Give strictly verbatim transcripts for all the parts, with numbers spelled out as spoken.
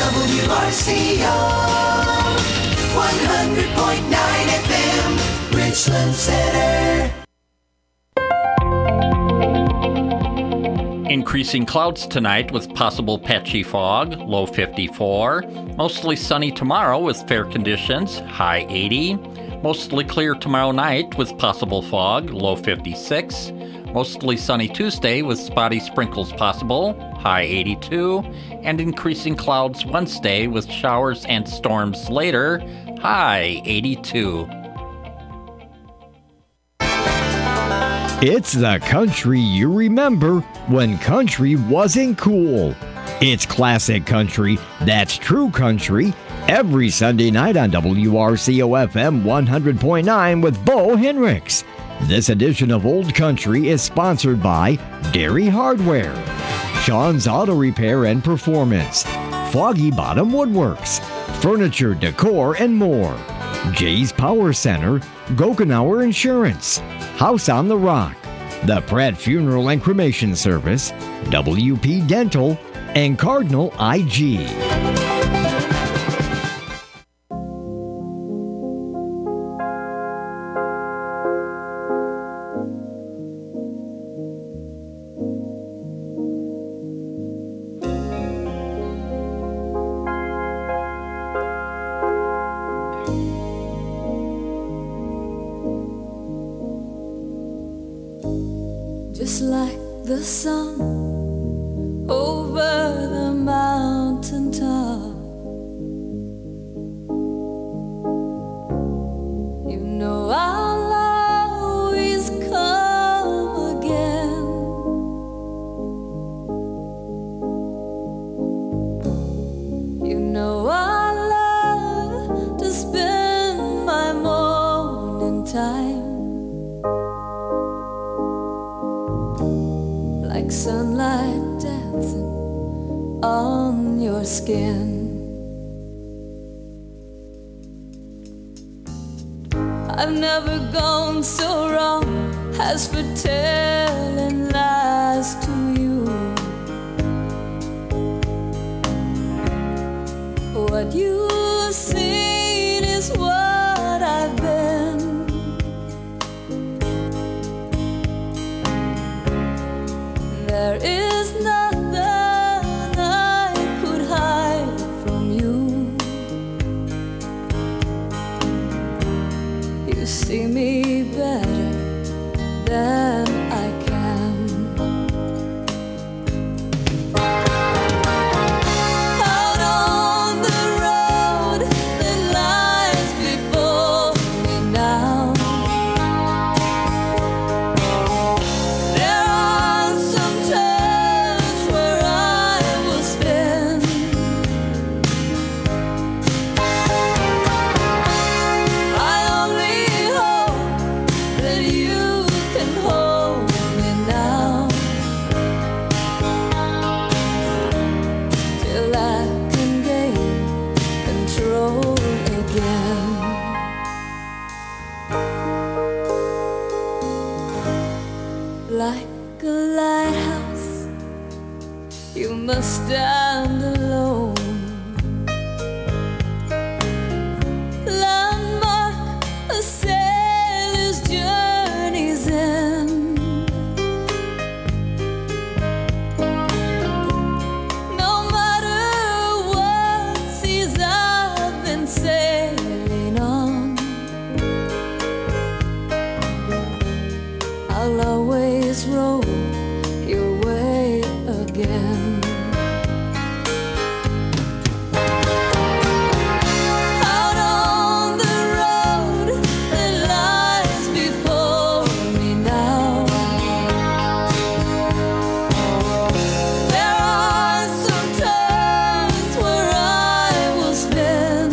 W R C O, one hundred point nine F M, Richland Center. Increasing clouds tonight with possible patchy fog, low fifty-four. Mostly sunny tomorrow with fair conditions, high eighty. Mostly clear tomorrow night with possible fog, low fifty-six. Mostly sunny Tuesday with spotty sprinkles possible, high eighty-two. And increasing clouds Wednesday with showers and storms later, high eighty-two. It's the country you remember when country wasn't cool. It's classic country that's true country every Sunday night on W R C O F M one hundred point nine with Bo Henricks. This edition of Old Country is sponsored by Dairy Hardware, Sean's Auto Repair and Performance, Foggy Bottom Woodworks, Furniture Decor and more, Jay's Power Center, Gokenauer Insurance, House on the Rock, the Pratt Funeral and Cremation Service, W P Dental, and Cardinal I G. Just like the sun over the mountain top, you know I'll always come again. You know I love to spend my morning time like sunlight dancing on your skin. I've never gone so wrong as for telling lies to you. What you've seen is what I've been. There is nothing I could hide from you. You see me better than I can. Out on the road that lies before me now, there are some times where I will spend. I only hope that you can hold me now, till I can gain control again. Like a lighthouse, you must stand alone. Landmark a sailor's journey's end. No matter what seas I've been sailing on, I'll always roll your way again. Out on the road that lies before me now, there are some times where I will spend.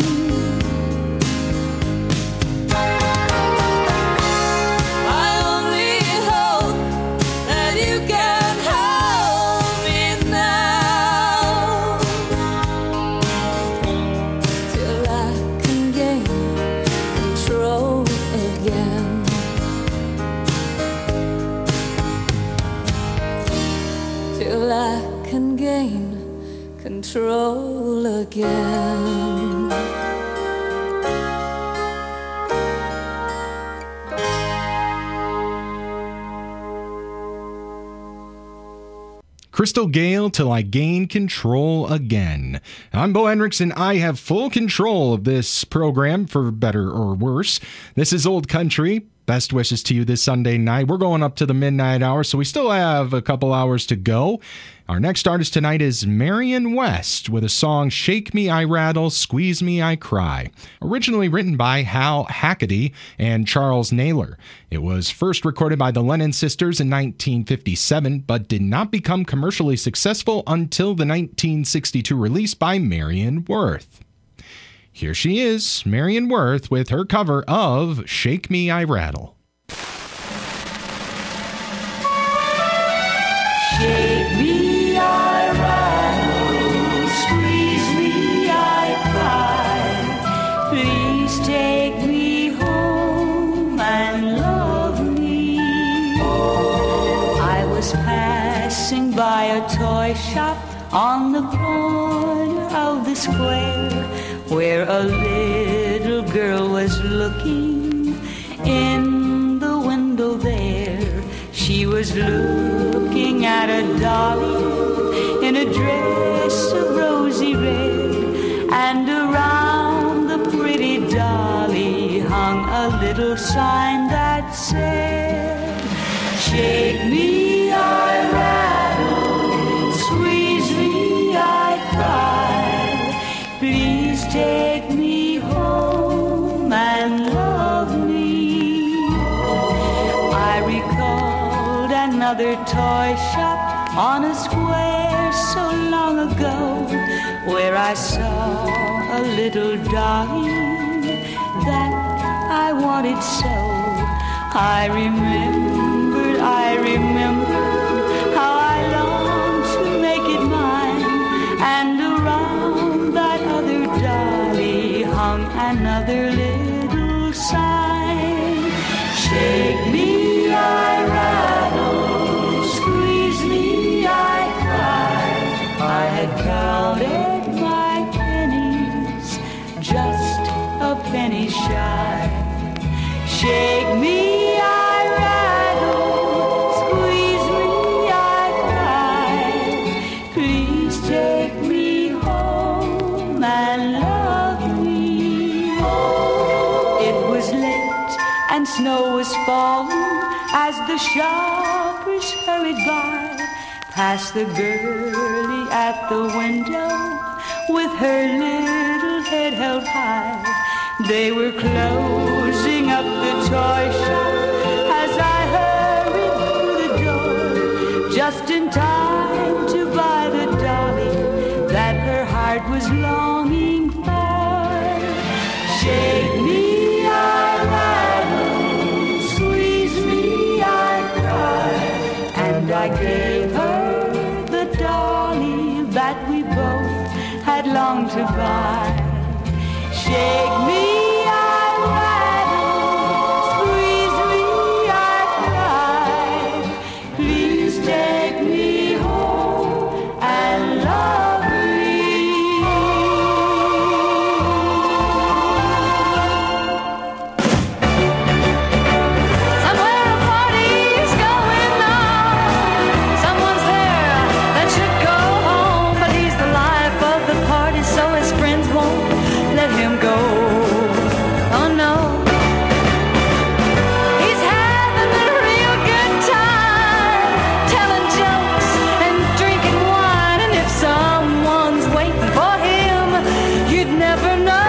I only hope that you can hold me now, till I can gain control again. Till I can gain control again. Crystal Gale, Till I Gain Control Again. I'm Bo Hendricks, and I have full control of this program, for better or worse. This is Old Country. Best wishes to you this Sunday night. We're going up to the midnight hour, so we still have a couple hours to go. Our next artist tonight is Marion West with a song, Shake Me, I Rattle, Squeeze Me, I Cry. Originally written by Hal Hackedy and Charles Naylor. It was first recorded by the Lennon Sisters in nineteen fifty-seven, but did not become commercially successful until the nineteen sixty-two release by Marion Worth. Here she is, Marion Worth, with her cover of Shake Me, I Rattle. Shake me, I rattle, squeeze me, I cry. Please take me home and love me. I was passing by a toy shop on the corner of the square, where a little girl was looking in the window there. She was looking at a dolly in a dress of rosy red, and around the pretty dolly hung a little sign that said, Shake me, I rattle, squeeze me, I cry. Please take me home and love me. I recalled another toy shop on a square so long ago, where I saw a little dolly that I wanted so. I remembered, I remembered how I longed to make it mine, and around that other dolly hung another little sign. Shake me, I rattle, squeeze me, I cry. I had counted my pennies, just a penny shy. Shake me, I rattle, squeeze me, I cry. Please take me home and love me. It was late and snow was falling as the shoppers hurried by, past the girlie at the window with her little head held high. They were closing up the toy shop as I hurried through the door, just in time to buy the dolly that her heart was longing for. Shake me, I rattle, squeeze me, I cry, and I gave her the dolly that we both had longed to buy. Shake me, I rattle, squeeze me, I cry. Please take me home and love me. Somewhere a party's going on. Someone's there that should go home, but he's the life of the party, so his friends won't let him go. Oh no, he's having a real good time, telling jokes and drinking wine, and if someone's waiting for him, you'd never know.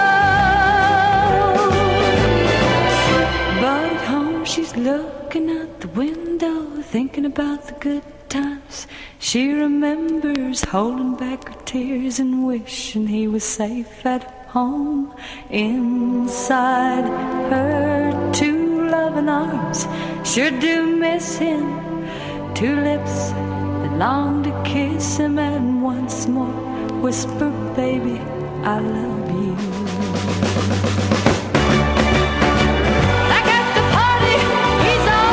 But at home she's looking out the window, thinking about the good times. She remembers holding back her tears and wishing he was safe at home inside her two loving arms. Sure do miss him, two lips that long to kiss him and once more whisper, baby, I love you. Back at the party, he's all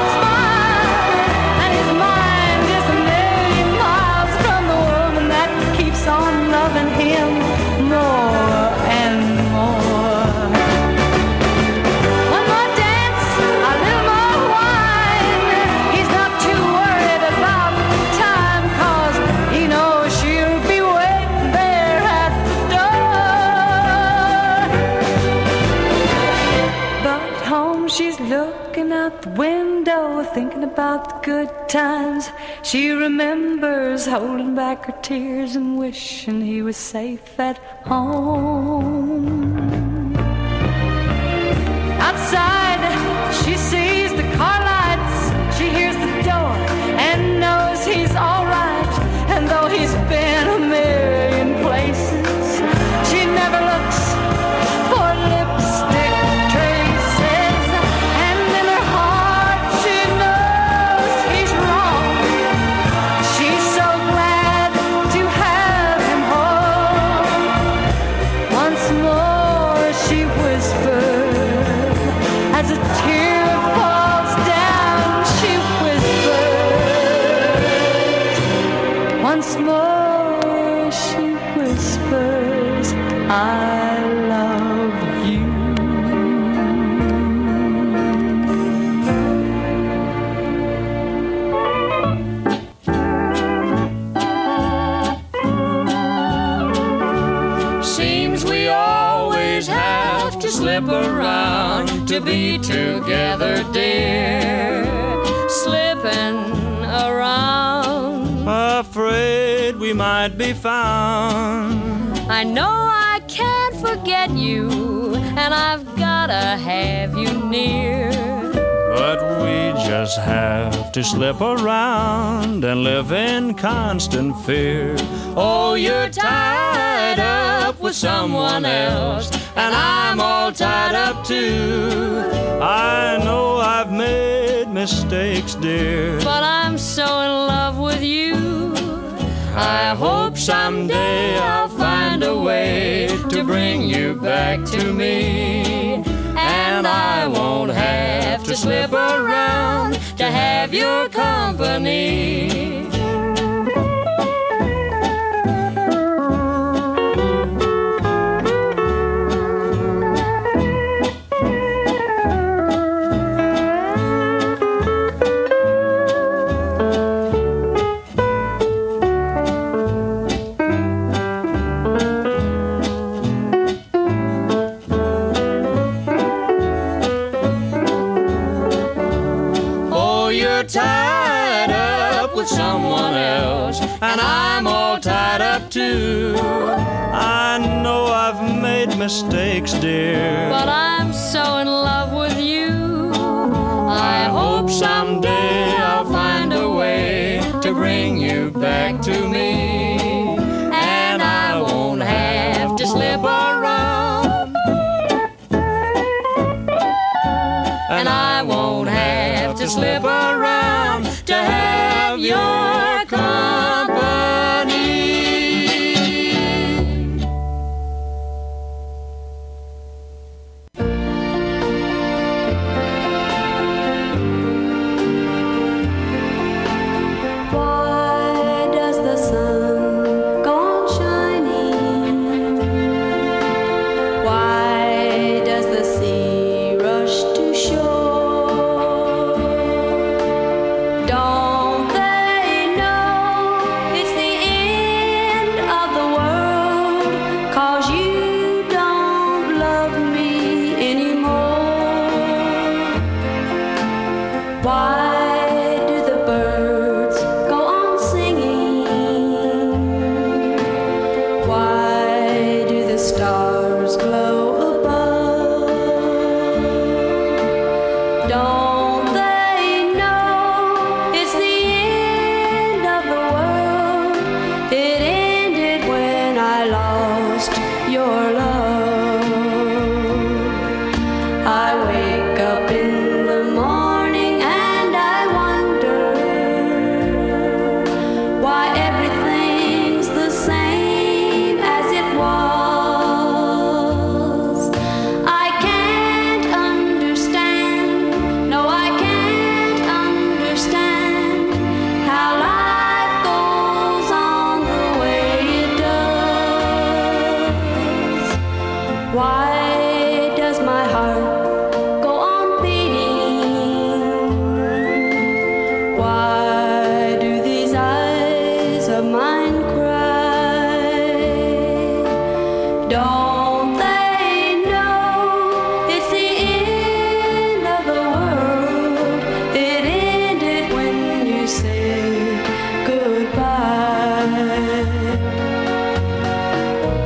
smile, and his mind is a million miles from the woman that keeps on thinking about the good times. She remembers holding back her tears and wishing he was safe at home. Outside, she sees the car lights. She hears the door and knows he's all right. And though he's been a million places, she never looks for lipstick traces. And in her heart she knows he's wrong. She's so glad to have him home. Once more she whispers as a tear falls down. She whispers once more. She whispers, I love you. Seems we always have to slip around to be together, dear. Slipping around, afraid we might be found. I know I can't forget you, and I've gotta have you near. But we just have to slip around and live in constant fear. Oh, you're tied up with someone else, and I'm all tied up too. I know I've made mistakes, dear, but I'm so in love with you. I hope someday I'll find a way to bring you back to me. And I won't have to slip around to have your company. Tied up with someone else, and I'm all tied up too. I know I've made mistakes, dear, but I'm so in love with you. I hope someday I'll find a way to bring you back to me. And I won't have to slip around, and I won't have to slip around to have your company. Why does the sun go shining? Why does the sea rush to shore? Don't they know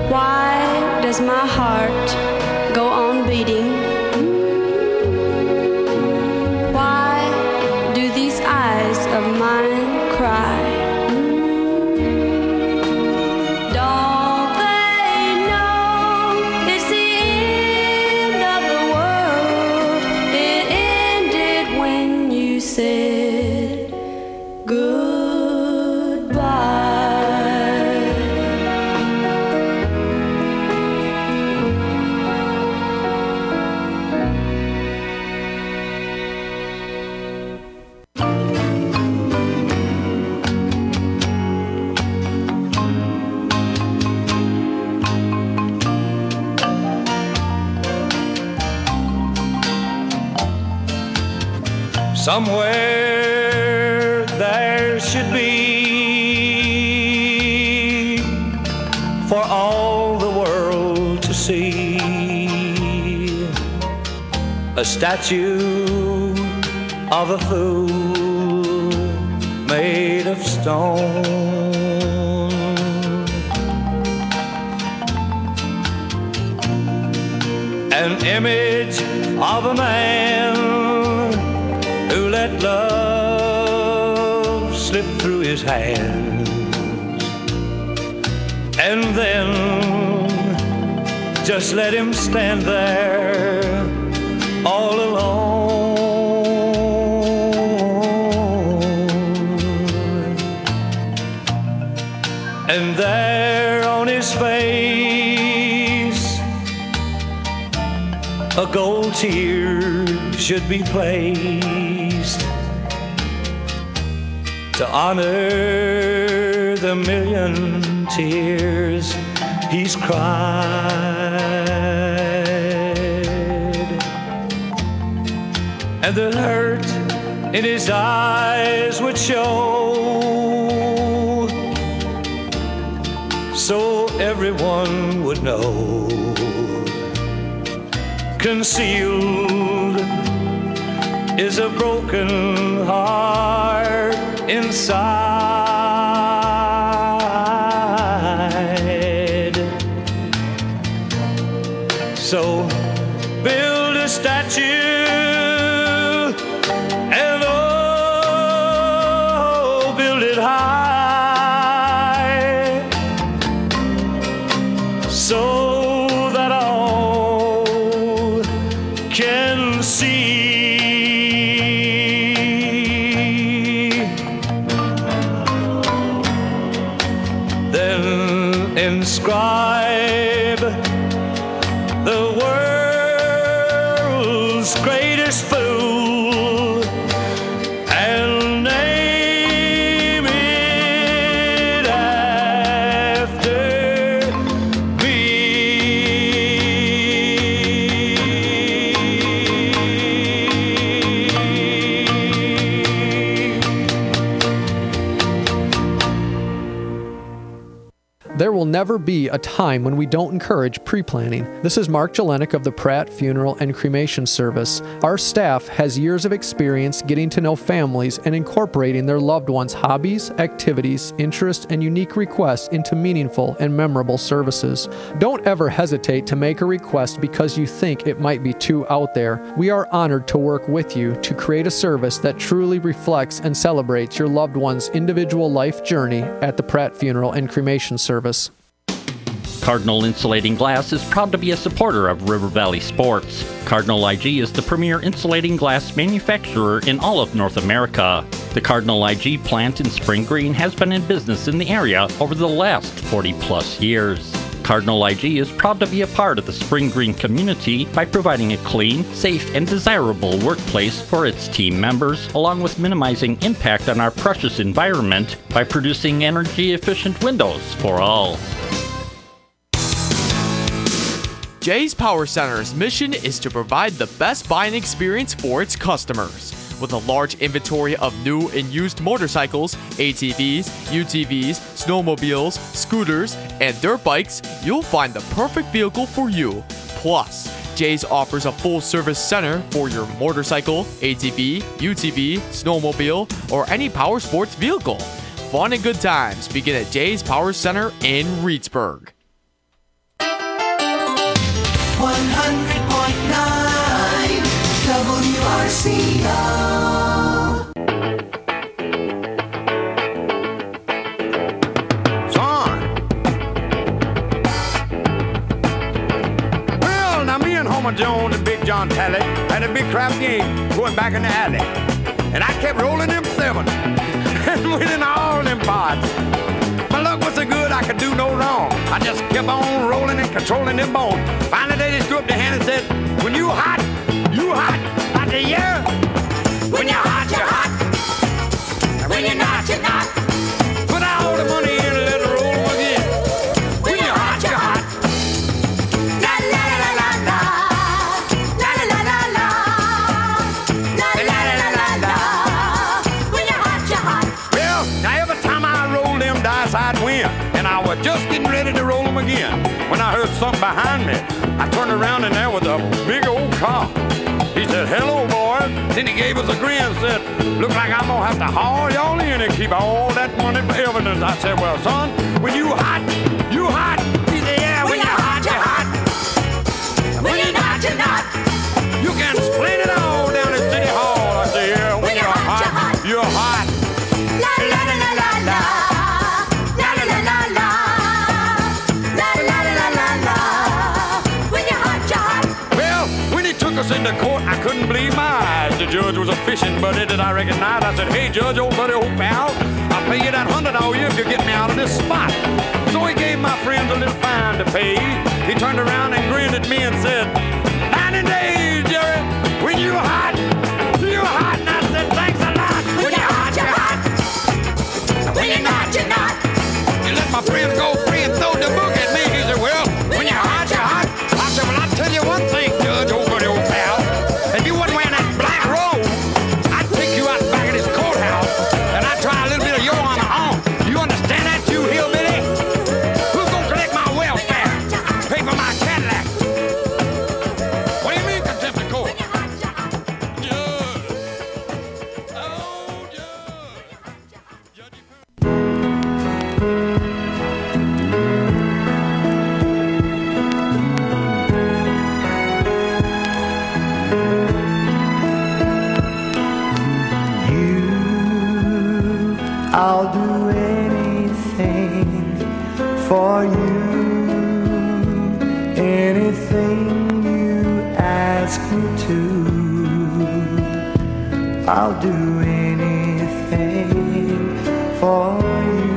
Why does my heart go on beating? Why do these eyes of mine cry? Don't they know it's the end of the world? It ended when you said goodbye. Somewhere there should be for all the world to see a statue of a fool made of stone, an image of a man who let love slip through his hands, and then just let him stand there all alone. And there on his face a gold tear should be placed to honor the million tears he's cried, and the hurt in his eyes would show, so everyone would know. Concealed is a broken heart inside. So build a statue and oh, build it high, so that all can see. Inscribe the world's greatest fool and name it after me. There will never be a time when we don't encourage pre-planning. This is Mark Jelenik of the Pratt Funeral and Cremation Service. Our staff has years of experience getting to know families and incorporating their loved ones' hobbies, activities, interests, and unique requests into meaningful and memorable services. Don't ever hesitate to make a request because you think it might be too out there. We are honored to work with you to create a service that truly reflects and celebrates your loved one's individual life journey at the Pratt Funeral and Cremation Service. Cardinal Insulating Glass is proud to be a supporter of River Valley Sports. Cardinal I G is the premier insulating glass manufacturer in all of North America. The Cardinal I G plant in Spring Green has been in business in the area over the last forty plus years. Cardinal I G is proud to be a part of the Spring Green community by providing a clean, safe, and desirable workplace for its team members, along with minimizing impact on our precious environment by producing energy-efficient windows for all. Jay's Power Center's mission is to provide the best buying experience for its customers. With a large inventory of new and used motorcycles, A T Vs, U T Vs, snowmobiles, scooters, and dirt bikes, you'll find the perfect vehicle for you. Plus, Jay's offers a full-service center for your motorcycle, A T V, U T V, snowmobile, or any power sports vehicle. Fun and good times begin at Jay's Power Center in Reedsburg. one hundred point nine W R C O. Son. Well, now me and Homer Jones and Big John Talley had a big crap game going back in the alley. And I kept rolling them seven and winning all them pots. My luck was so good I could do no wrong. I just kept on rolling and controlling them bones. Finally they just threw up their hand and said, when you hot, you hot. I said, yeah. When you're hot, you're hot. And when you're not, you're not. Put all the money in and let it roll again. When you're hot, you're hot. La la la la la. La la la la la. La la la la la. When you're hot, you're hot. Well, now every time I roll them dice, I'd win. And I was just getting ready to roll them again when I heard something behind me. I turned around and there was a big old cop. He said, hello, boy. Then he gave us a grin and said, look like I'm going to have to haul y'all in and keep all that money for evidence. I said, well, son, when you hot, you hot. He said, yeah, when, when you're hot, you're hot. hot. When you're not, you're not. You can explain it all down at City Hall. I said, yeah, when, when you're, you're hot, hot, you're hot. La la la la la la. La la la la la. La la la la la. When you're hot, you're hot. Well, when he took us into court, I couldn't believe my eyes. The judge was a fishing buddy that I recognized. I said, hey, judge, old buddy, old pal, I'll pay you that hundred all you if you get me out of this spot. So he gave my friends a little fine to pay. He turned around and grinned at me and said, ninety days, Jerry, when you hot, you hot. And I said, thanks a lot. When, when you're hot, you're hot. hot. When you're not, you're not. You let my friends go free and throw the book at me. He said, well, when you're hot, you're hot. I said, well, I'll tell you one thing, judge, old buddy, old pal. If you wasn't wearing that black robe, I'd take you out back of this courthouse and I'd try a little bit of your on the home. You understand that, you hillbilly? Who's gonna collect my welfare? Pay for my Cadillac? What do you mean, contempt of court? Judge. Oh, judge. I'll do anything for you, anything you ask me to. I'll do anything for you.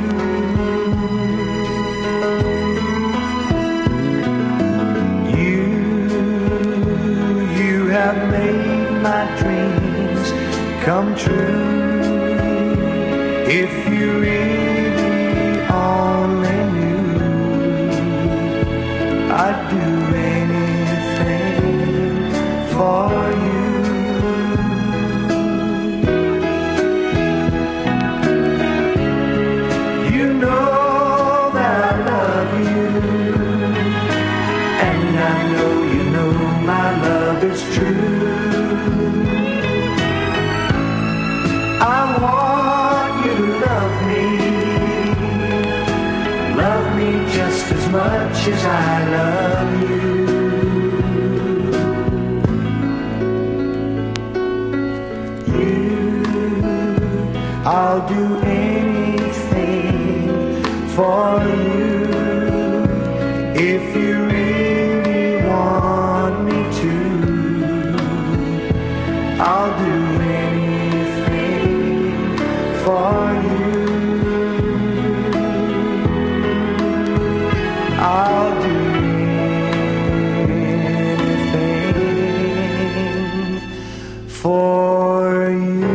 You, you have made my dreams come true. If you really only knew, I'd do anything for you. You know that I love you, and I know you know my love is true. I want you to love me, love me just as much as I love you. You, I'll do anything for you if you really want me to. I'll do anything for you. I'll do anything for you.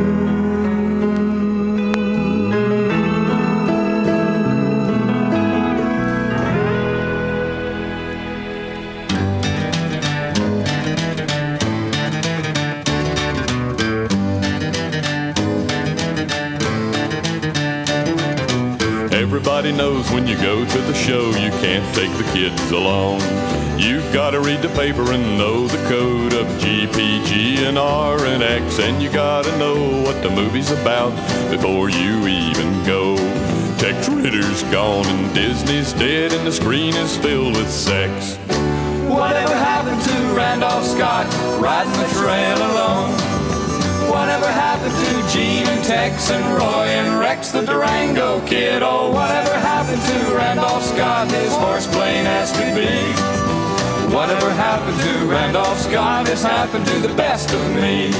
Everybody knows when you go to the show, you can't take the kids along. You've got to read the paper and know the code of G, P, G, and R and X. And you got to know what the movie's about before you even go. Tex Ritter's gone and Disney's dead and the screen is filled with sex. Whatever happened Randolph Scott riding the trail alone? Whatever happened to Gene and Tex and Roy and Rex the Durango Kid? Oh, whatever happened to Randolph Scott, his horse plain as could be? Whatever happened to Randolph Scott has happened to the best of me.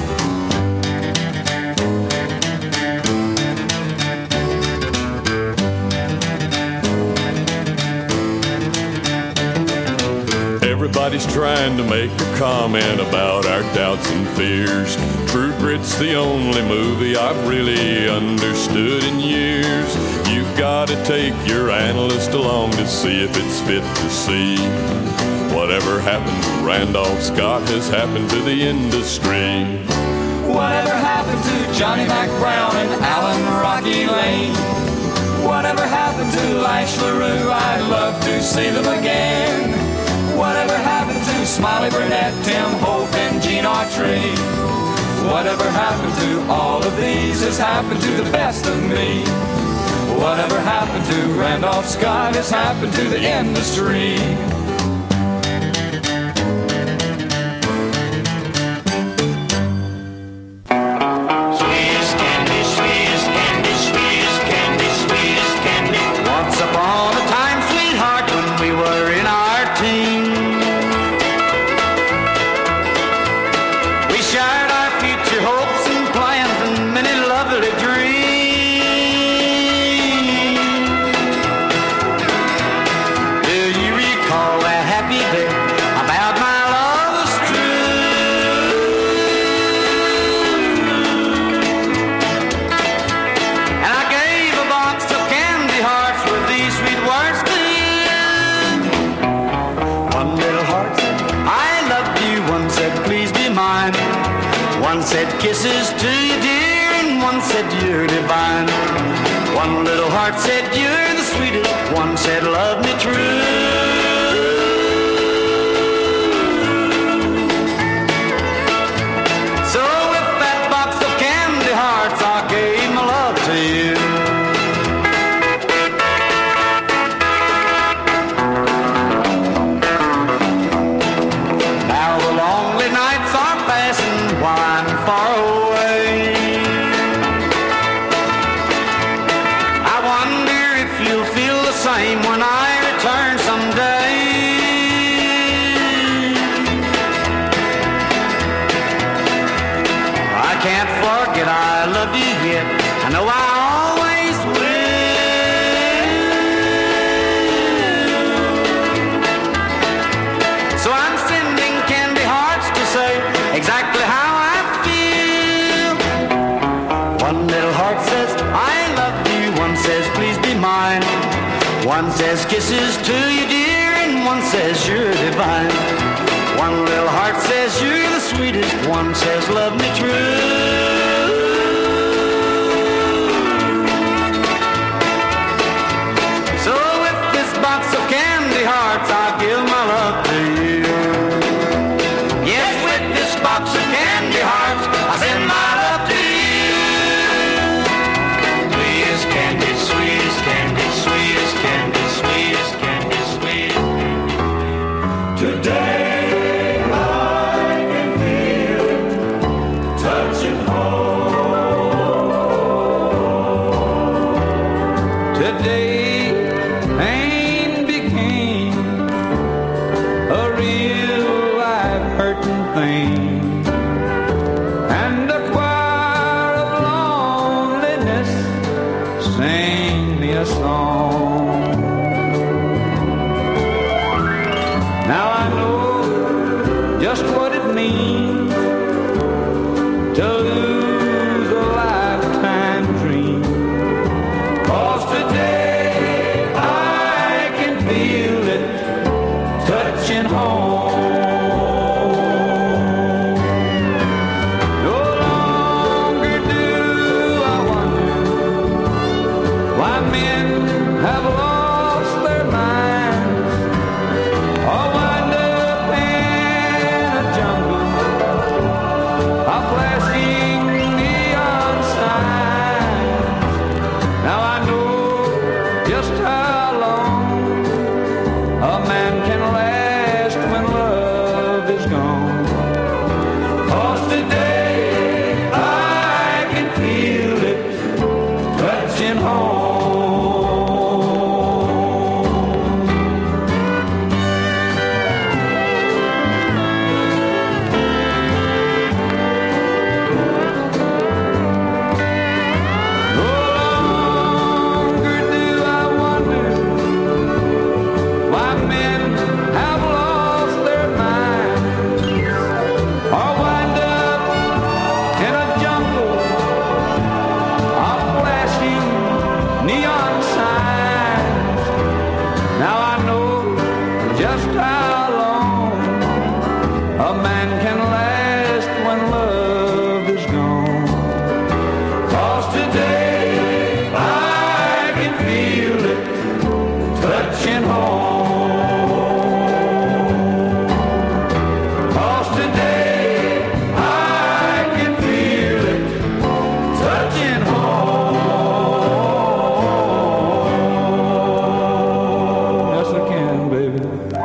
Everybody's trying to make a comment about our doubts and fears. True Grit's the only movie I've really understood in years. You've got to take your analyst along to see if it's fit to see. Whatever happened to Randolph Scott has happened to the industry. Whatever happened to Johnny Mac Brown and Alan Rocky Lane? Whatever happened to Lash LaRue? I'd love to see them again. Whatever happened to Smiley Burnett, Tim Hope, and Gene Autry? Whatever happened to all of these has happened to the best of me. Whatever happened to Randolph Scott has happened to the industry. Kisses to you, dear, and one said you're divine. One little heart said you're the sweetest, one said love me true. So with that box of candy hearts, I gave my love to you. Now the lonely nights are passing while I'm far away. I wonder if you'll feel the same when I return someday. I can't forget I love you yet. I know I always will. So I'm sending candy hearts to say exactly how I feel. One little heart says I love you, one says please be mine. One says kisses to you, dear, and one says you're divine. One little heart says you're the sweetest, one says love me true. So with this box of candy hearts, I'll give my love to you. Yes, with this box of candy hearts, I send my love to you. Sweetest candy, sweetest candy, sweetest candy, sweetest candy, sweetest. Today I can feel it touching home. Today pain became a real life hurting thing, and a choir of loneliness sang me a song. Now I know just what it means to lose a lifetime dream. 'Cause today I can feel it touching home. No longer do I wonder why men have lost their minds, or wind up in a jungle of flashing neon signs. Now I know just how long just how long a man can last when love is gone. 'Cause today I can feel it touching home. 'Cause today I can feel it touching home. Yes, I can, baby.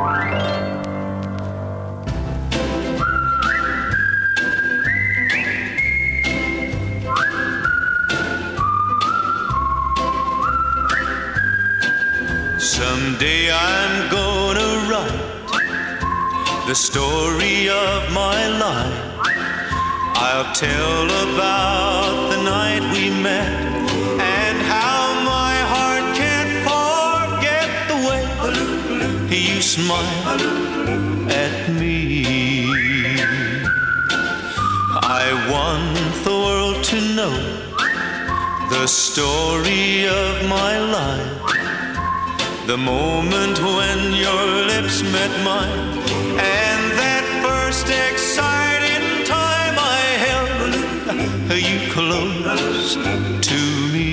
Someday I'm gonna write the story of my life. I'll tell about the night we met and how my heart can't forget the way you smiled at me. I want the world to know the story of my life. The moment when your lips met mine, and that first exciting time I held you close to me.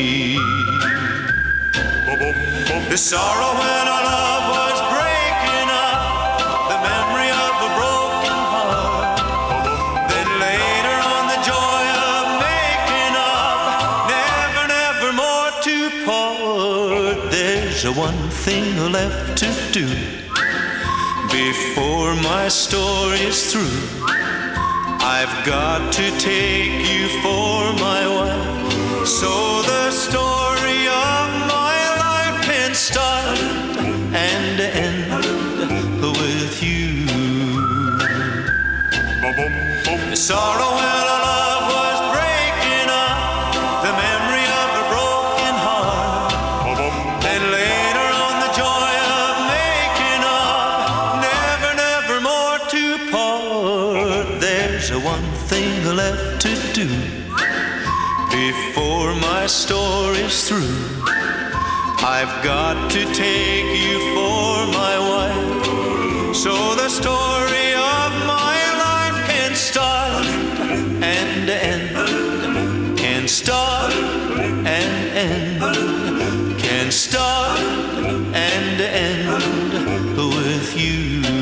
The sorrow when our love was breaking up, the memory of a broken heart. Then later on the joy of making up, never, never more to part. There's one thing left to do before my story's through. I've got to take you for my wife, so the story of my life can start and end with you. The sorrow when our love was breaking up, the memory of a broken heart. Then later on the joy of making up, never, never more to part. There's one thing left to do before my story's through. I've got to take you for my wife, so the story of my life can start and end, can start and end, can start and end with you.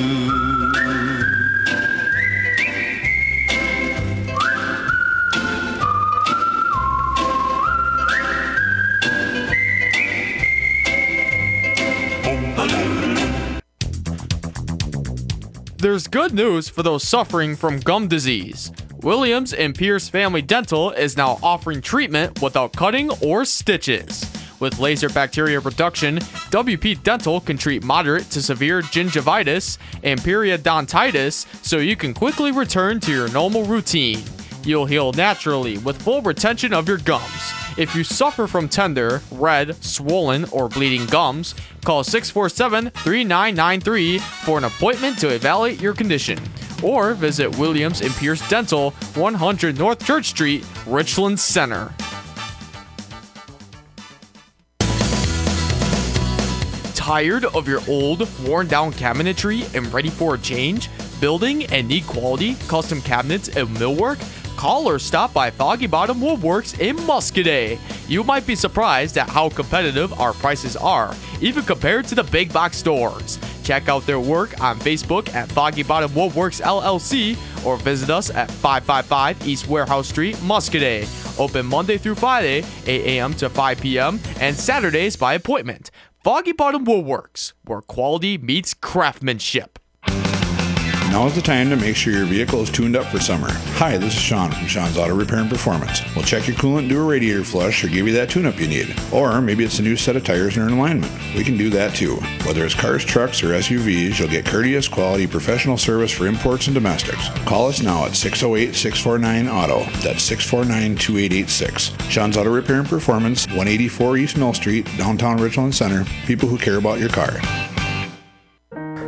There's good news for those suffering from gum disease. Williams and Pierce Family Dental is now offering treatment without cutting or stitches. With laser bacteria reduction, W P Dental can treat moderate to severe gingivitis and periodontitis so you can quickly return to your normal routine. You'll heal naturally with full retention of your gums. If you suffer from tender, red, swollen, or bleeding gums, call six four seven, three nine nine three for an appointment to evaluate your condition. Or visit Williams and Pierce Dental, one hundred North Church Street, Richland Center. Tired of your old, worn-down cabinetry and ready for a change? Building and need quality, custom cabinets and millwork? Call or stop by Foggy Bottom Woodworks in Muscadet. You might be surprised at how competitive our prices are, even compared to the big box stores. Check out their work on Facebook at Foggy Bottom Woodworks L L C or visit us at five five five East Warehouse Street, Muscadet. Open Monday through Friday, eight a.m. to five p.m. and Saturdays by appointment. Foggy Bottom Woodworks, where quality meets craftsmanship. Now is the time to make sure your vehicle is tuned up for summer. Hi, this is Sean from Sean's Auto Repair and Performance. We'll check your coolant, do a radiator flush, or give you that tune-up you need. Or maybe it's a new set of tires and an alignment. We can do that too. Whether it's cars, trucks, or S U Vs, you'll get courteous, quality, professional service for imports and domestics. Call us now at six oh eight, six four nine, auto. That's six four nine, two eight eight six. Sean's Auto Repair and Performance, one eighty-four East Mill Street, downtown Richland Center. People who care about your car.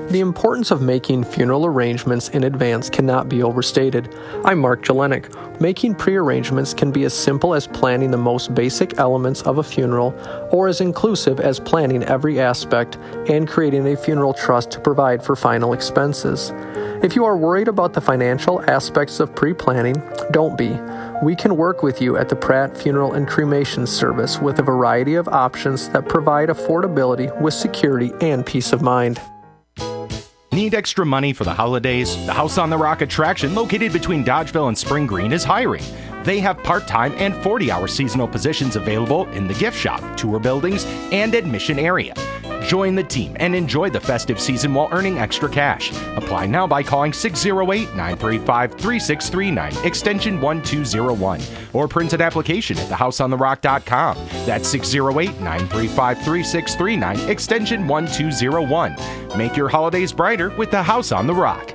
The importance of making funeral arrangements in advance cannot be overstated. I'm Mark Jelenik. Making pre-arrangements can be as simple as planning the most basic elements of a funeral, or as inclusive as planning every aspect and creating a funeral trust to provide for final expenses. If you are worried about the financial aspects of pre-planning, don't be. We can work with you at the Pratt Funeral and Cremation Service with a variety of options that provide affordability with security and peace of mind. Need extra money for the holidays? The House on the Rock attraction, located between Dodgeville and Spring Green, is hiring. They have part-time and forty-hour seasonal positions available in the gift shop, tour buildings, and admission area. Join the team and enjoy the festive season while earning extra cash. Apply now by calling six oh eight, nine three five, three six three nine, extension one two zero one, or print an application at the house on the rock dot com. That's six oh eight, nine three five, three six three nine, extension one two zero one. Make your holidays brighter with the House on the Rock.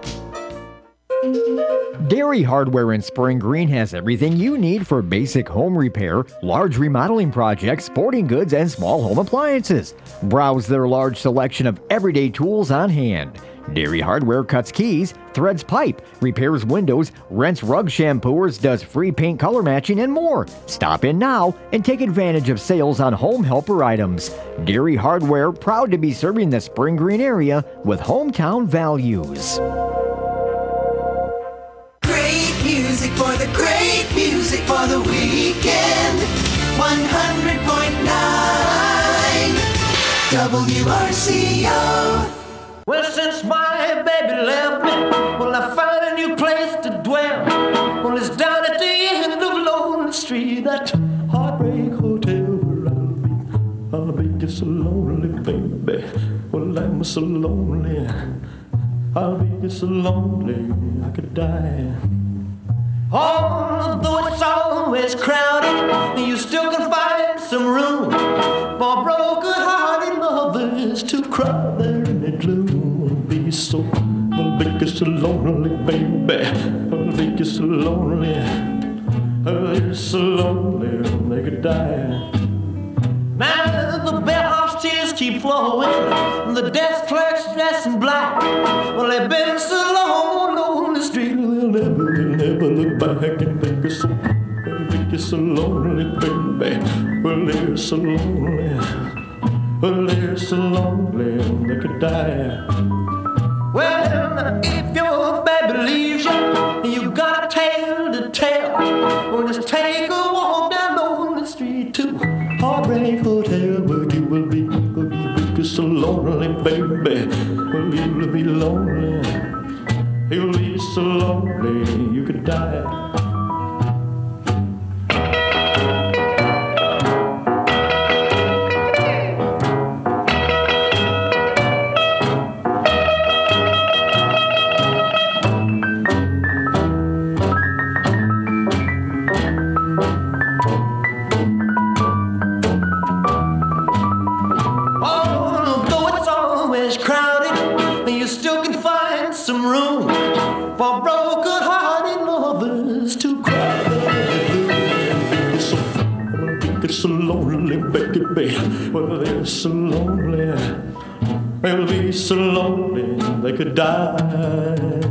Dairy Hardware in Spring Green has everything you need for basic home repair, large remodeling projects, sporting goods, and small home appliances. Browse their large selection of everyday tools on hand. Dairy Hardware cuts keys, threads pipe, repairs windows, rents rug shampooers, does free paint color matching, and more. Stop in now and take advantage of sales on home helper items. Dairy Hardware, proud to be serving the Spring Green area with hometown values. Music for the great music for the weekend. one hundred point nine W R C O. Well, since my baby left me, well, I found a new place to dwell. Well, it's down at the end of Lonely Street, that heartbreak hotel where I'll be. I'll be just so lonely, baby. Well, I'm so lonely. I'll be just so lonely, I could die. Although it's always crowded, you still can find some room for broken-hearted lovers to cry there in the gloom. Be so, I'll be so lonely, baby. I'll be so lonely. I'll be so lonely, they could die. Now the bellhop's tears keep flowing, the desk clerk's dressed in black. Well, they've been so long on the street, they'll never, they'll never look back and think it's so, think it's so lonely, baby. Well, they're so lonely, well, they're so lonely, they could die. Well, if your baby leaves you, you got a tale to tell. Well, just take a walk down Lonely Street to Heartbreak Hotel, where you will be, where you will be so lonely, baby. Well, you will be lonely, you'll be so lonely, you could die. For broken-hearted lovers to cry. They're so lonely, baby. Well, they're so lonely. They'll be so lonely they could die.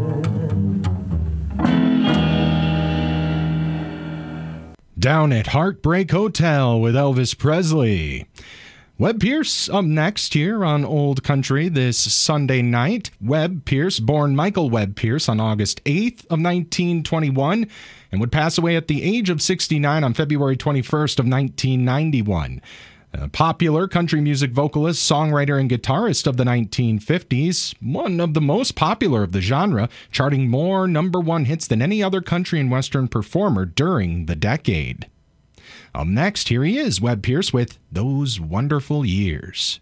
Down at Heartbreak Hotel with Elvis Presley. Webb Pierce up next here on Old Country this Sunday night. Webb Pierce, born Michael Webb Pierce on August eighth of nineteen twenty-one and would pass away at the age of sixty-nine on February twenty-first of nineteen ninety-one. A popular country music vocalist, songwriter, and guitarist of the nineteen fifties, one of the most popular of the genre, charting more number one hits than any other country and western performer during the decade. Up next, here he is, Webb Pierce with Those Wonderful Years.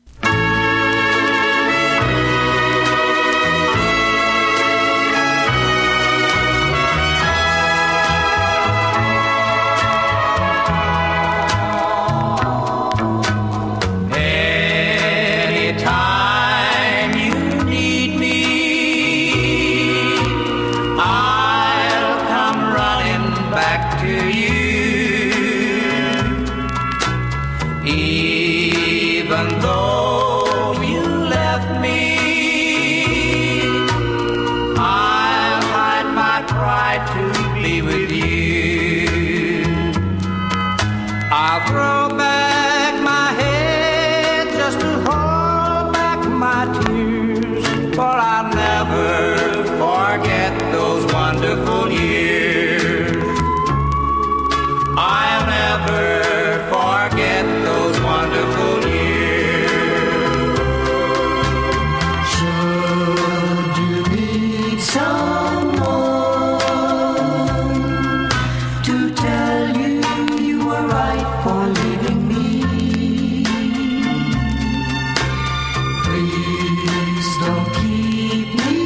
Anytime you need me, I'll come running back to you. Even though Please don't keep me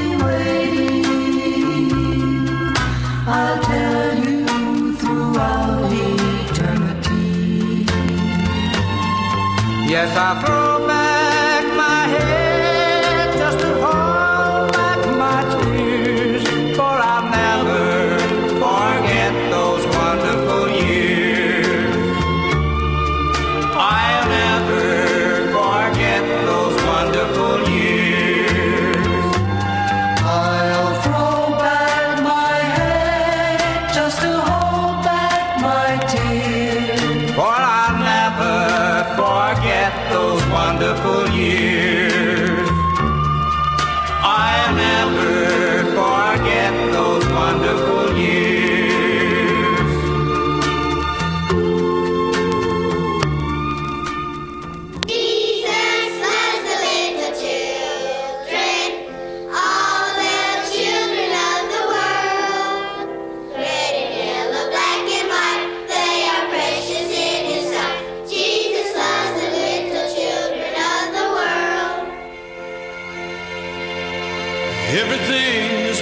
waiting. I'll tell you throughout eternity. Yes, I throw back my head just to hold back my tears, for I'll never forget those wonderful years. I'll never forget those wonderful years. I'll throw back my head just to hold back my tears, for I'll never forget those wonderful years. I'll never forget those wonderful years. Jesus loves the little children, all the children of the world. Red and yellow, black and white, they are precious in His sight. Jesus loves the little children of the world. Everything is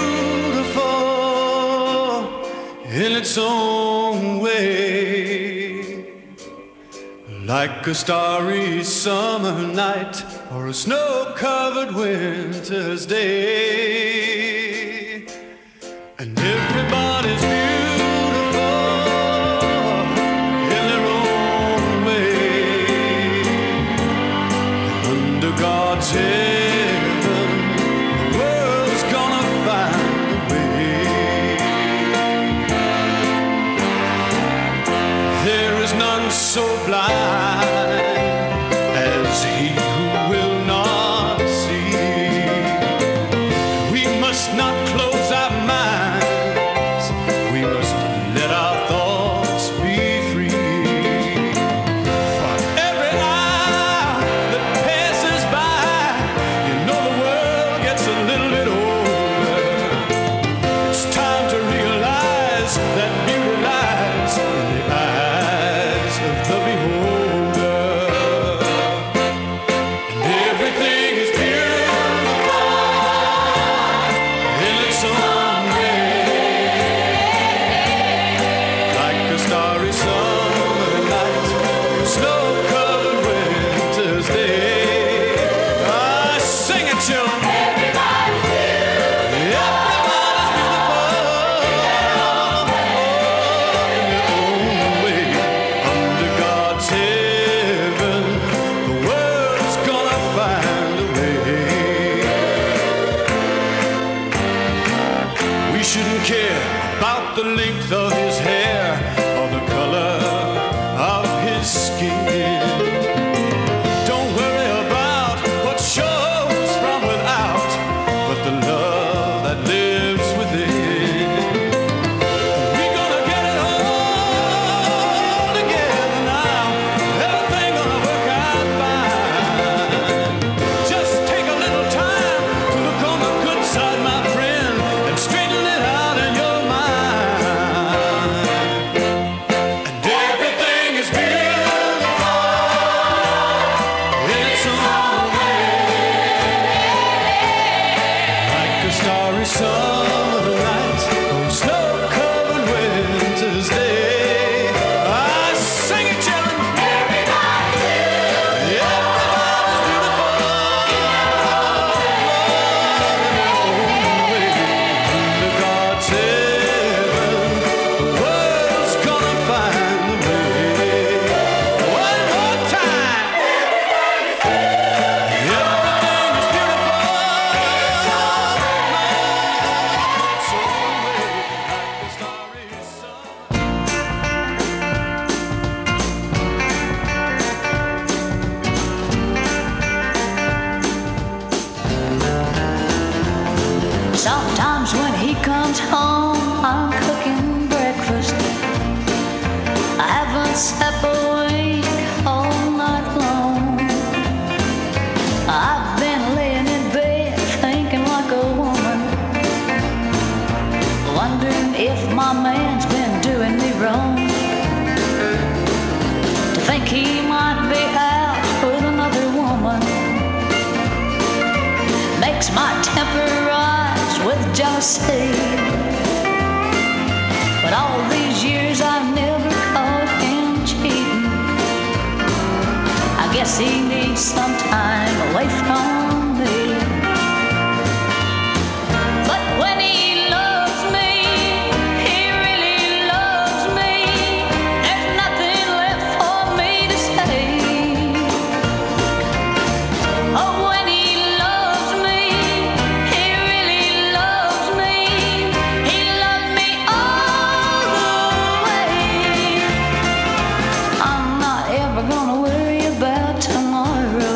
beautiful in its own way, like a starry summer night or a snow-covered winter's day. And everybody's beautiful in their own way. Under God's heaven, the world's gonna find a way. There is none so blind as he who will not see. We must not close our minds, we must let our thoughts be free. For every hour that passes by, you know the world gets a little bit older. It's time to realize that beauty lies in the eyes of the beholder. And everything is beautiful in its own way, like a starry summer night, a snow-covered winter's day. Ah, sing it, children. Everybody's beautiful. Everybody's beautiful in their own way. Under God's heaven, the world's gonna find a way. We shouldn't care about the length of his hair or the color of his skin. Don't worry about what shows from without, but the love that lives within. We're gonna get it all together now. Everything gonna work out fine. Just take a little time to look on the good side, my friend, and straighten it out in your mind. And everything is beautiful in its own way, like a starry summer night or a snow-covered winter's day. I sing it, children. Everybody's beautiful. Everybody's beautiful in their own way. Under God's heaven, the world's gonna find a way. One more time. Everybody's beautiful. Everything is beautiful. So like a starry Sometimes when he comes home, I'm cooking breakfast. I haven't slept awake all night long. I've been laying in bed thinking like a woman, wondering if my man's been doing me wrong. To think he might be out with another woman. to say. But all these years I've never caught him cheating. I guess he needs some time away from me. But when he loves me, he really loves me. There's nothing left for me to say. Oh, when he loves me, he really loves me. He loves me all the way. I'm not ever gonna worry about tomorrow,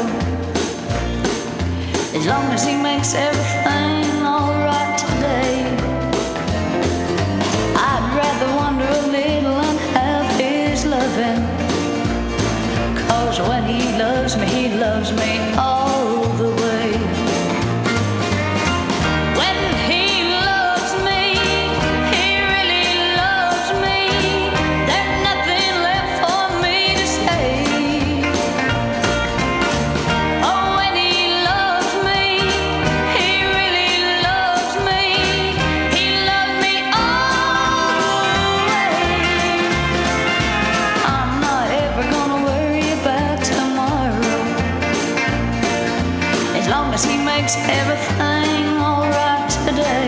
as long as he makes everything alright today. I'd rather wonder a little and have his loving, 'cause when he loves me, he loves me all the way. When he loves me, he really loves me. There's nothing left for me to say. Oh, when he loves me, he really loves me. He loves me all the way. I'm not ever gonna worry about tomorrow, as long as he makes everything alright today.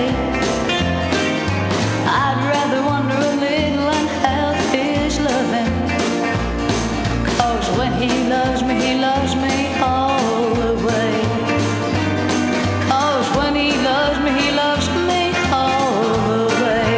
I'd rather wonder a little and have his loving, 'cause when he loves me, he loves me all the way. 'Cause when he loves me, he loves me all the way.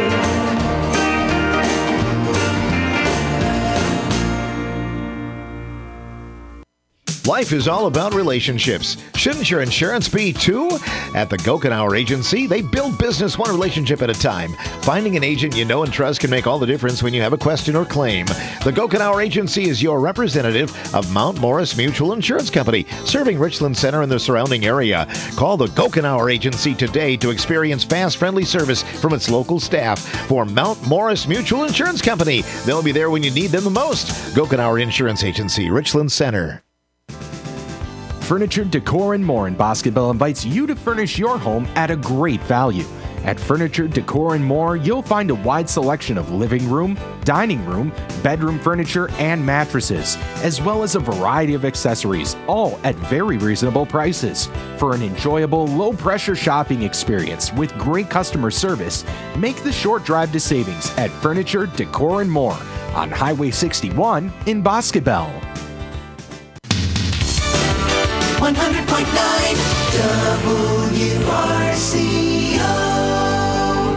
Life is all about relationships. Shouldn't your insurance be too? At the Gokenauer Agency, they build business one relationship at a time. Finding an agent you know and trust can make all the difference when you have a question or claim. The Gokenauer Agency is your representative of Mount Morris Mutual Insurance Company, serving Richland Center and the surrounding area. Call the Gokenauer Agency today to experience fast, friendly service from its local staff. For Mount Morris Mutual Insurance Company, they'll be there when you need them the most. Gokenauer Insurance Agency, Richland Center. Furniture, Decor, and More in Bosquebel invites you to furnish your home at a great value. At Furniture, Decor, and More, you'll find a wide selection of living room, dining room, bedroom furniture, and mattresses, as well as a variety of accessories, all at very reasonable prices. For an enjoyable, low-pressure shopping experience with great customer service, make the short drive to savings at Furniture, Decor, and More on Highway sixty-one in Bosquebel. one hundred point nine W R C O.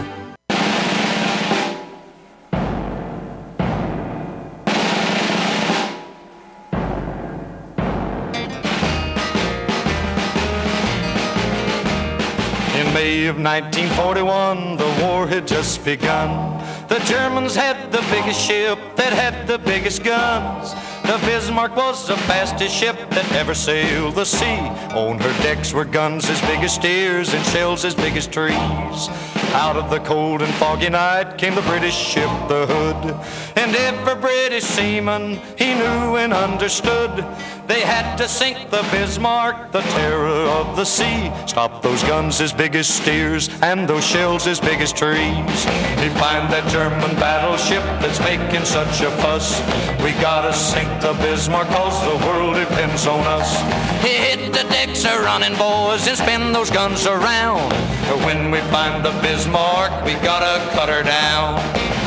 In May of nineteen forty-one, the war had just begun. The Germans had the biggest ship that had the biggest guns. The Bismarck was the fastest ship that ever sailed the sea. On her decks were guns as big as steers and shells as big as trees. Out of the cold and foggy night came the British ship, the Hood. And every British seaman he knew and understood. They had to sink the Bismarck, the terror of the sea. Stop those guns as big as steers and those shells as big as trees. We find that German battleship that's making such a fuss. We gotta sink the Bismarck, cause the world depends on us. Hit the decks a running, boys, and spin those guns around. When we find the Bismarck, we gotta cut her down.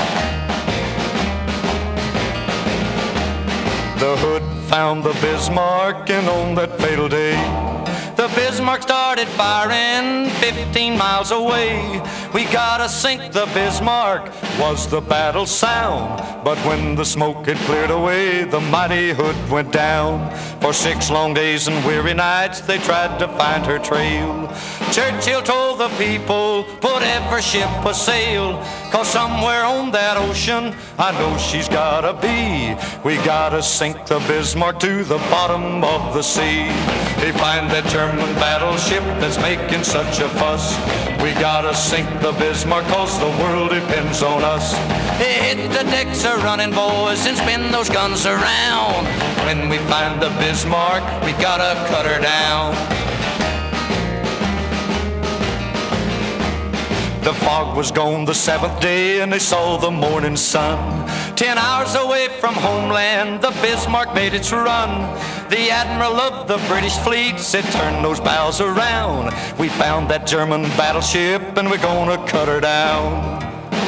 The Hood found the Bismarck, and on that fatal day, the Bismarck started firing fifteen miles away. We gotta sink the Bismarck, was the battle sound. But when the smoke had cleared away, the mighty Hood went down. For six long days and weary nights, they tried to find her trail. Churchill told the people, put every ship a sail, cause somewhere on that ocean, I know she's gotta be. We gotta sink the Bismarck to the bottom of the sea. They find that German battleship that's making such a fuss. We gotta sink the Bismarck, cause the world depends on us. Hit the decks a running, boys, and spin those guns around. When we find the Bismarck, we gotta cut her down. The fog was gone the seventh day and they saw the morning sun. Ten hours away from homeland, the Bismarck made its run. The admiral of the British fleet said, turn those bows around. We found that German battleship and we're gonna cut her down.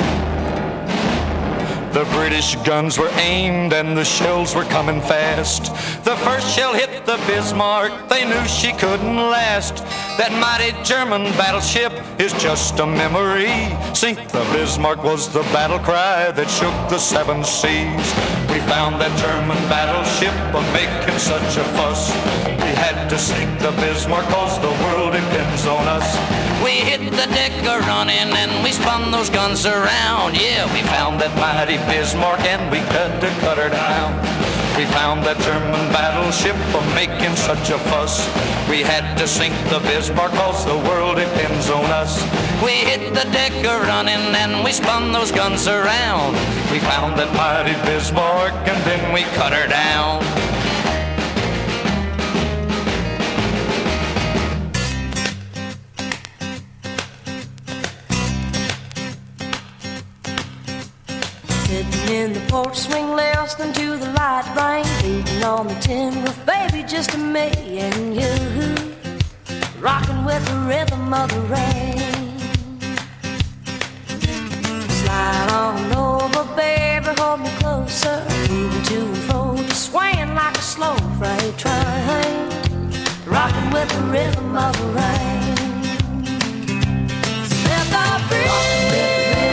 The British guns were aimed and the shells were coming fast. The first shell hit the Bismarck, they knew she couldn't last. That mighty German battleship is just a memory. Sink the Bismarck was the battle cry that shook the seven seas. We found that German battleship a making such a fuss. We had to sink the Bismarck cause the world depends on us. We hit the deck a-running and we spun those guns around. Yeah, we found that mighty Bismarck and we had to cut her down. We found that German battleship a making such a fuss. We had to sink the Bismarck cause the world depends on us. We hit the deck a-running and we spun those guns around. We found that mighty Bismarck and then we cut her down. Sitting in the porch swing listening to the light rain beating on the tin roof, baby, just me and you, rocking with the rhythm of the rain. Slide on over, baby, hold me closer, moving to and fro, just swaying like a slow freight train, rocking with the rhythm of the rain. Let the breeze.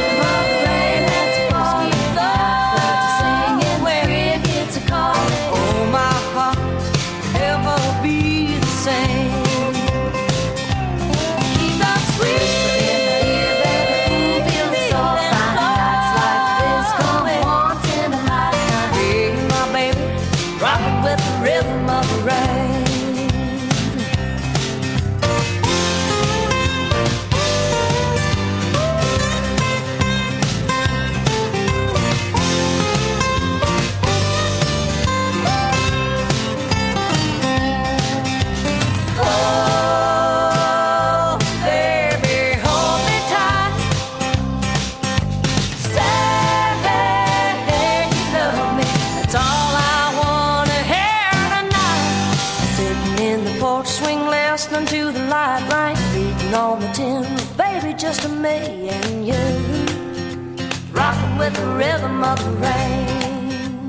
On the tin roof, baby, just me and you, rocking with the rhythm of the rain.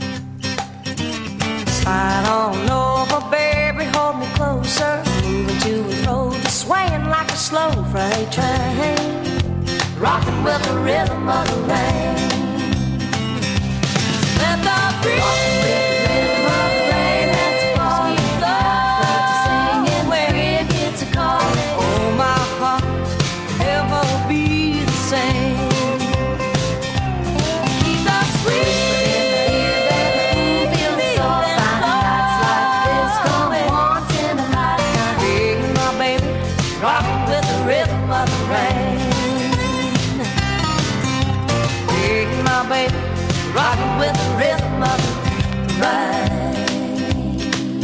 Slide on over, baby, hold me closer, moving to and fro, just swaying like a slow freight train, rocking with the rhythm of the rain. Let the breeze. Rockin' with the rhythm of the rain.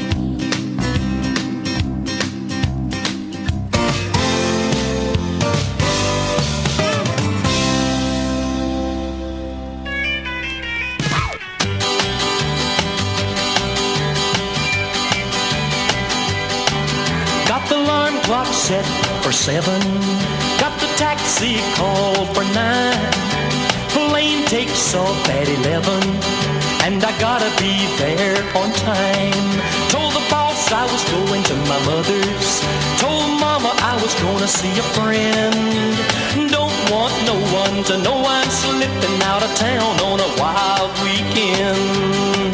Got the alarm clock set for seven. Got the taxi called for nine. Plane takes off at eleven, and I gotta be there on time. Told the boss I was going to my mother's. Told mama I was gonna see a friend. Don't want no one to know I'm slipping out of town on a wild weekend.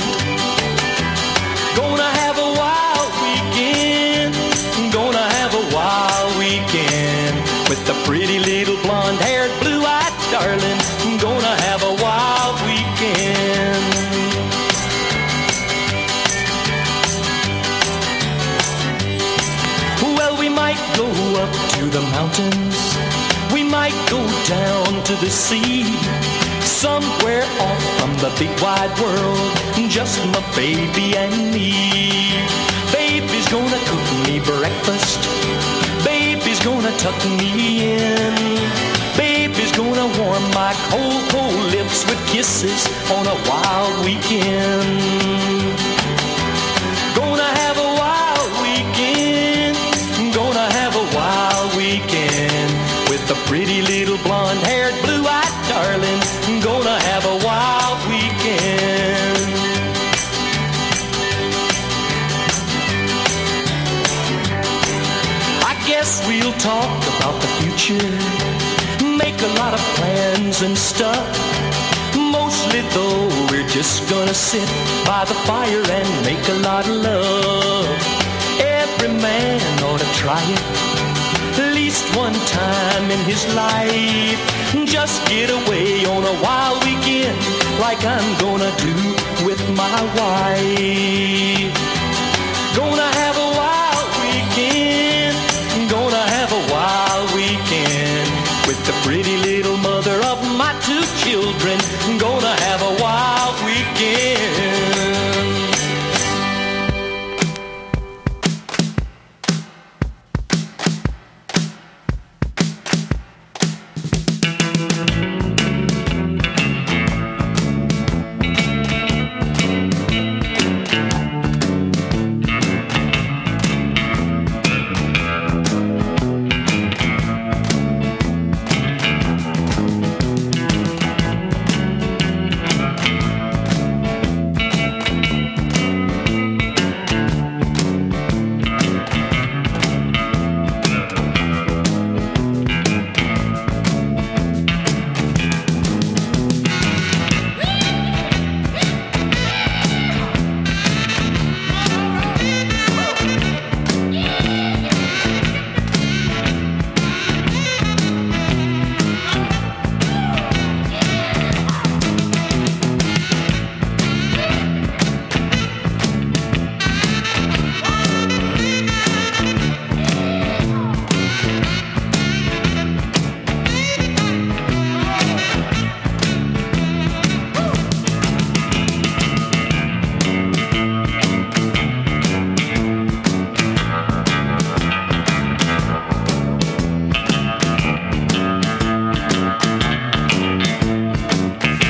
Gonna have a wild weekend. Gonna have a wild weekend with the pretty little blonde-haired, blue-eyed darling. Gonna have a wild weekend. Well, we might go up to the mountains. We might go down to the sea. Somewhere off from the big wide world, just my baby and me. Baby's gonna cook me breakfast. Baby's gonna tuck me in. warm my cold, cold lips with kisses on a wild weekend. Gonna have a wild weekend. Gonna have a wild weekend with a pretty little blonde-haired, blue-eyed darling. Gonna have a wild weekend. I guess we'll talk about the future, make a lot of plans and stuff. Mostly though, we're just gonna sit by the fire and make a lot of love. Every man ought to try it at least one time in his life. Just get away on a wild weekend like I'm gonna do with my wife. Gonna have a wild weekend. Gonna have a wild weekend with the pretty little mother of my two children.